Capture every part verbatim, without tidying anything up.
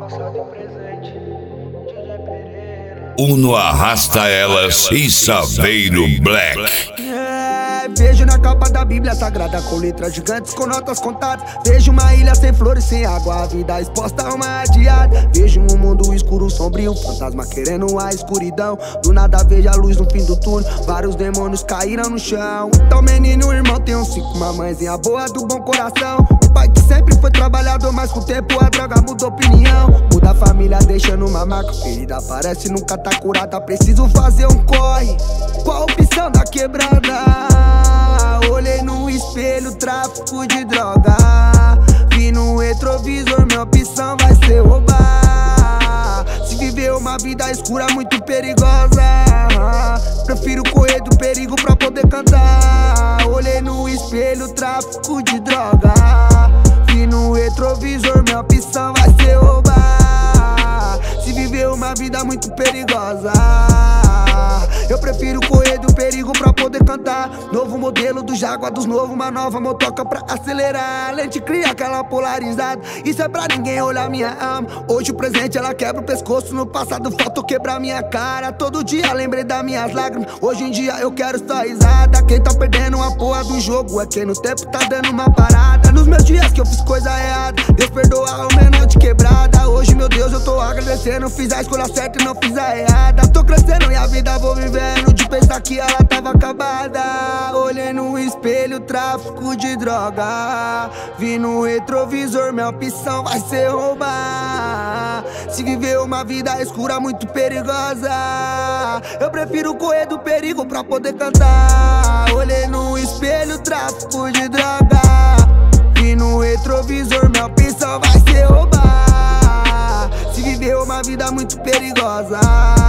passado e presente, D J Pereira. Uno arrasta elas e Saveiro Black. É, vejo na capa da Bíblia Sagrada com letras gigantes, com notas contadas. Vejo uma ilha sem flores, sem água, a vida exposta a uma adiada. Vejo um mundo escuro, sombrio, fantasma querendo a escuridão. Do nada vejo a luz no fim do túnel, vários demônios caíram no chão. Então menino, irmão, tem uns cinco mamãezinha boa do bom coração. O pai que sempre foi trabalhador, mas com o tempo a droga mudou opinião. Muda a família deixando uma marca, ferida parece nunca tá curada. Preciso fazer um corre, qual a opção da quebrada? Olhei no espelho, tráfico de droga. Vi no retrovisor, minha opção vai ser roubar. Se viver uma vida escura muito perigosa, prefiro correr do perigo pra poder cantar. Olhei no espelho, tráfico de droga. Vi no retrovisor, minha opção vai ser roubar. Se viver uma vida muito perigosa, eu prefiro correr do perigo pra poder cantar. Novo modelo do Jaguar dos novos, uma nova motoca pra acelerar. Lente cria aquela polarizada, isso é pra ninguém olhar minha alma. Hoje o presente ela quebra o pescoço, no passado faltou quebrar minha cara. Todo dia lembrei das minhas lágrimas, hoje em dia eu quero só risada. Quem tá perdendo a porra do jogo é quem no tempo tá dando uma parada. Nos meus dias que eu fiz coisa errada, Deus perdoa o menor de quebrada. Hoje, meu Deus, eu tô agradecendo, fiz a escolha certa e não fiz a errada. Tô crescendo e a vida vou vivendo, de pensar que ela tava acabada. Olhei no espelho, tráfico de droga. Vi no retrovisor, minha opção vai ser roubar. Se viver uma vida escura muito perigosa, eu prefiro correr do perigo pra poder cantar. Olhei no espelho, tráfico de droga. Vi no retrovisor, minha opção vai ser roubar. Se viver uma vida muito perigosa,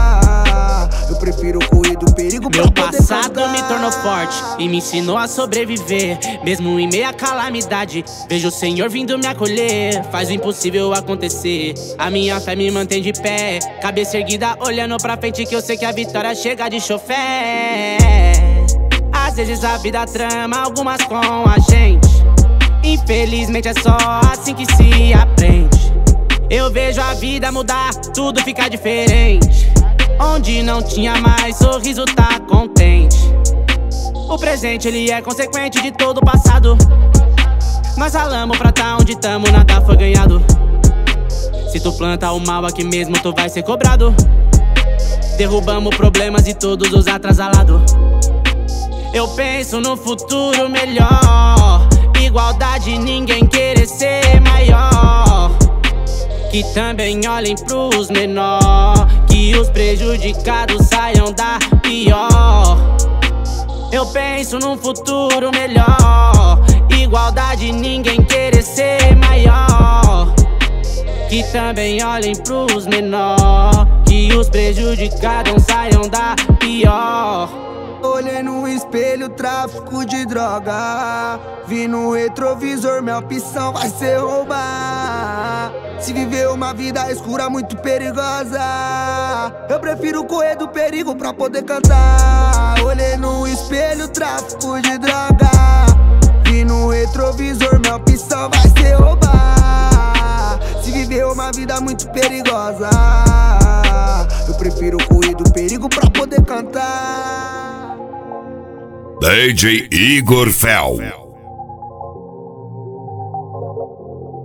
eu prefiro correr do perigo pra Meu poder passado cantar. me tornou forte e me ensinou a sobreviver. Mesmo em meio à calamidade, vejo o Senhor vindo me acolher. Faz o impossível acontecer, a minha fé me mantém de pé. Cabeça erguida, olhando pra frente, que eu sei que a vitória chega de chofé. Às vezes a vida trama algumas com a gente, infelizmente é só assim que se aprende. Eu vejo a vida mudar, tudo fica diferente. Onde não tinha mais sorriso, tá contente. O presente, ele é consequente de todo o passado. Nós ralamos pra tá onde tamo, nada foi ganhado. Se tu planta o mal aqui mesmo, tu vai ser cobrado. Derrubamos problemas e todos os atrasalados. Eu penso no futuro melhor, igualdade, ninguém querer ser maior. Que também olhem pros menor, que os prejudicados saiam da pior. Eu penso num futuro melhor, igualdade, ninguém querer ser maior. Que também olhem pros menor, que os prejudicados saiam da pior. Olhei no espelho, tráfico de droga. Vi no retrovisor, minha opção vai ser roubar. Se viver uma vida escura muito perigosa, eu prefiro correr do perigo pra poder cantar. Olhei no espelho, tráfico de droga. Vi no retrovisor, minha opção vai ser roubar. Se viver uma vida muito perigosa, eu prefiro correr do perigo pra poder cantar. D J Igor Fel.